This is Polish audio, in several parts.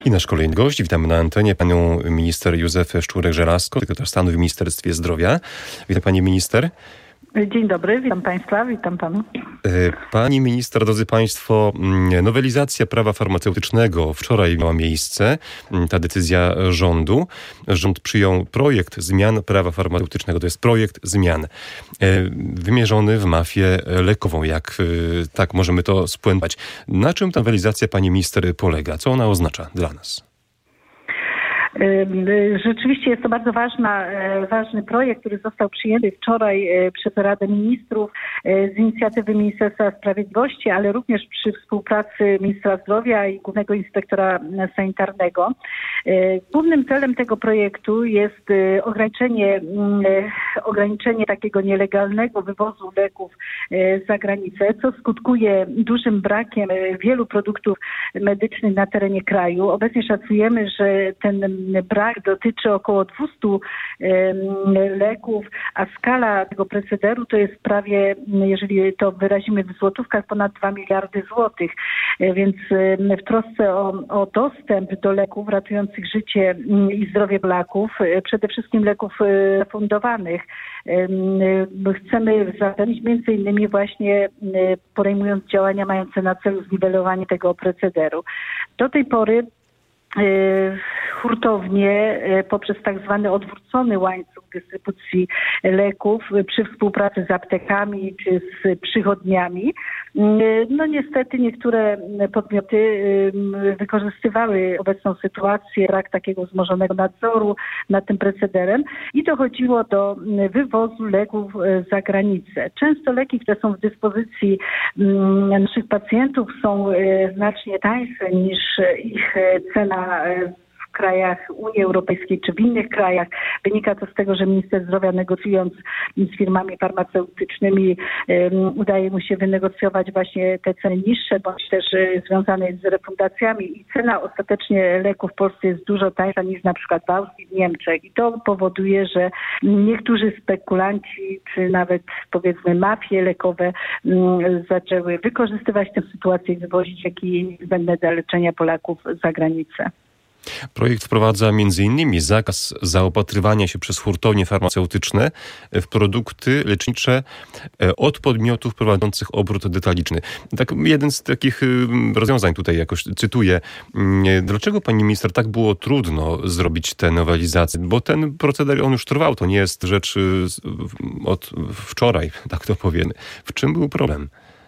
I nasz kolejny gość, witamy na antenie panią minister Józefę Szczurek-Żelazko, sekretarz stanu w Ministerstwie Zdrowia. Witam pani minister. Dzień dobry, witam państwa, witam panu. Pani minister, drodzy państwo, nowelizacja prawa farmaceutycznego wczoraj miała miejsce, ta decyzja rządu. Rząd przyjął projekt zmian prawa farmaceutycznego, to jest projekt zmian wymierzony w mafię lekową, jak tak możemy to spuentować. Na czym ta nowelizacja, pani minister, polega? Co ona oznacza dla nas? Rzeczywiście jest to bardzo ważny projekt, który został przyjęty wczoraj przez Radę Ministrów z inicjatywy Ministerstwa Sprawiedliwości, ale również przy współpracy Ministra Zdrowia i Głównego Inspektora Sanitarnego. Głównym celem tego projektu jest ograniczenie takiego nielegalnego wywozu leków za granicę, co skutkuje dużym brakiem wielu produktów medycznych na terenie kraju. Obecnie szacujemy, że ten brak dotyczy około 200 leków, a skala tego procederu to jest prawie, jeżeli to wyrazimy w złotówkach, ponad 2 miliardy złotych. Więc w trosce o dostęp do leków ratujących życie i zdrowie Polaków, przede wszystkim leków refundowanych, chcemy zapewnić między innymi właśnie podejmując działania mające na celu zniwelowanie tego procederu. Do tej pory hurtownie poprzez tak zwany odwrócony łańcuch dystrybucji leków przy współpracy z aptekami czy z przychodniami. No niestety niektóre podmioty wykorzystywały obecną sytuację, brak takiego wzmożonego nadzoru nad tym procederem i dochodziło do wywozu leków za granicę. Często leki, które są w dyspozycji naszych pacjentów, są znacznie tańsze niż ich cena w krajach Unii Europejskiej czy w innych krajach. Wynika to z tego, że minister zdrowia, negocjując z firmami farmaceutycznymi, udaje mu się wynegocjować właśnie te ceny niższe, bądź też związane z refundacjami i cena ostatecznie leków w Polsce jest dużo tańsza niż na przykład w Austrii, w Niemczech. I to powoduje, że niektórzy spekulanci, czy nawet powiedzmy mafie lekowe zaczęły wykorzystywać tę sytuację i wywozić leki niezbędne do leczenia Polaków za granicę. Projekt wprowadza m.in. zakaz zaopatrywania się przez hurtownie farmaceutyczne w produkty lecznicze od podmiotów prowadzących obrót detaliczny. Tak, jeden z takich rozwiązań tutaj jakoś cytuję. Dlaczego pani minister tak było trudno zrobić tę nowelizację? Bo ten proceder, on już trwał, to nie jest rzecz od wczoraj, tak to powiemy. W czym był problem?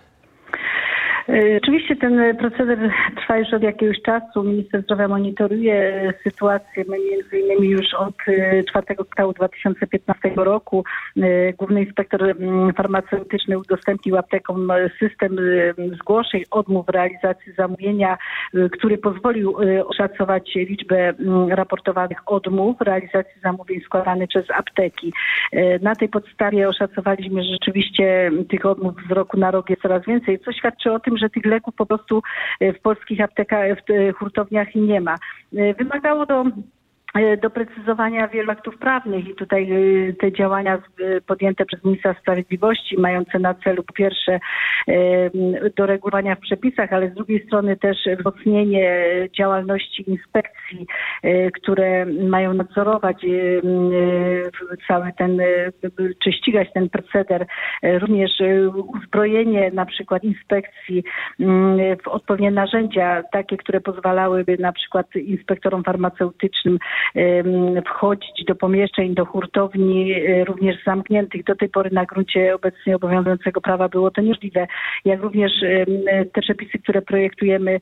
Oczywiście ten proceder trwa już od jakiegoś czasu. Minister Zdrowia monitoruje sytuację. My między innymi już od 4 kwartału 2015 roku Główny Inspektor Farmaceutyczny udostępnił aptekom system zgłoszeń, odmów realizacji zamówienia, który pozwolił oszacować liczbę raportowanych odmów realizacji zamówień składanych przez apteki. Na tej podstawie oszacowaliśmy, że rzeczywiście tych odmów z roku na rok jest coraz więcej, co świadczy o tym, że tych leków po prostu w polskich aptekach, w hurtowniach nie ma. Wymagało to doprecyzowania wielu aktów prawnych i tutaj te działania podjęte przez Ministra Sprawiedliwości mające na celu po pierwsze doregulowania w przepisach, ale z drugiej strony też wzmocnienie działalności inspekcji, które mają nadzorować cały ten, czy ścigać ten proceder, również uzbrojenie na przykład inspekcji w odpowiednie narzędzia, takie, które pozwalałyby na przykład inspektorom farmaceutycznym wchodzić do pomieszczeń, do hurtowni, również zamkniętych. Do tej pory na gruncie obecnie obowiązującego prawa było to niemożliwe. Jak również te przepisy, które projektujemy,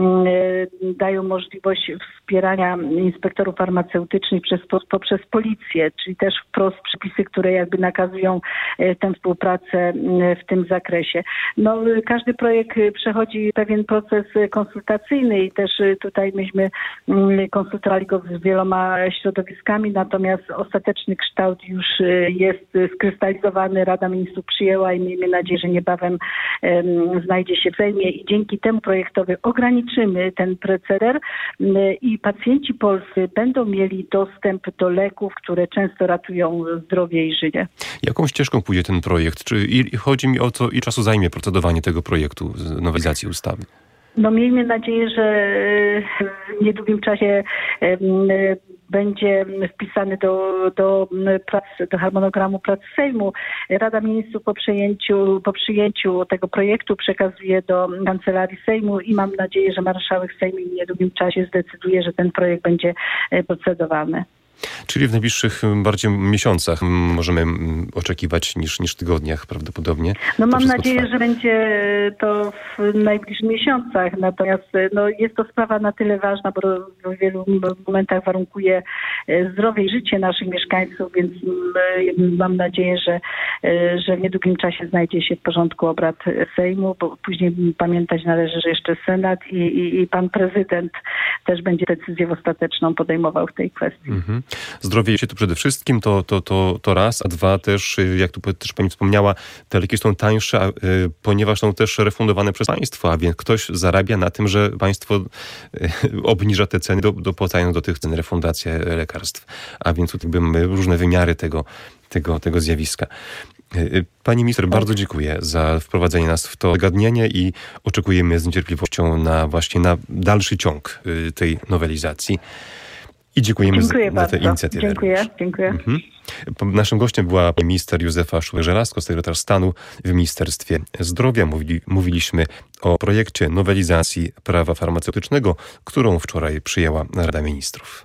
dają możliwość wspierania inspektorów farmaceutycznych poprzez policję, czyli też wprost przepisy, które jakby nakazują tę współpracę w tym zakresie. No, każdy projekt przechodzi pewien proces konsultacyjny i też tutaj myśmy konsultowali go z wieloma środowiskami, natomiast ostateczny kształt już jest skrystalizowany. Rada Ministrów przyjęła i miejmy nadzieję, że niebawem znajdzie się w Sejmie i dzięki temu projektowi ograniczymy ten proceder i pacjenci polscy będą mieli dostęp do leków, które często ratują zdrowie i życie. Jaką ścieżką pójdzie ten projekt? Chodzi mi o to, ile czasu zajmie procedowanie tego projektu, nowelizacji ustawy? No miejmy nadzieję, że w niedługim czasie będzie wpisany do harmonogramu prac Sejmu. Rada Ministrów po przyjęciu tego projektu przekazuje do Kancelarii Sejmu i mam nadzieję, że marszałek Sejmu w niedługim czasie zdecyduje, że ten projekt będzie procedowany. Czyli w najbliższych bardziej miesiącach możemy oczekiwać niż tygodniach prawdopodobnie. No mam nadzieję, że będzie to w najbliższych miesiącach. Natomiast jest to sprawa na tyle ważna, bo w wielu momentach warunkuje zdrowie i życie naszych mieszkańców, więc mam nadzieję, że w niedługim czasie znajdzie się w porządku obrad Sejmu, bo później pamiętać należy, że jeszcze Senat i pan prezydent też będzie decyzję ostateczną podejmował w tej kwestii. Zdrowie się to przede wszystkim, to raz, a dwa też, jak tu też pani wspomniała, te leki są tańsze, ponieważ są też refundowane przez państwo, a więc ktoś zarabia na tym, że państwo obniża te ceny, dopłacając do tych cen refundację lekarstw. A więc tutaj mamy różne wymiary tego zjawiska. Pani minister, bardzo dziękuję za wprowadzenie nas w to zagadnienie i oczekujemy z niecierpliwością na dalszy ciąg tej nowelizacji. I dziękujemy za tę inicjatywę. Dziękuję. Naszym gościem była minister Józefa Szuler-Żelazko, sekretarz stanu w Ministerstwie Zdrowia. Mówiliśmy o projekcie nowelizacji prawa farmaceutycznego, którą wczoraj przyjęła Rada Ministrów.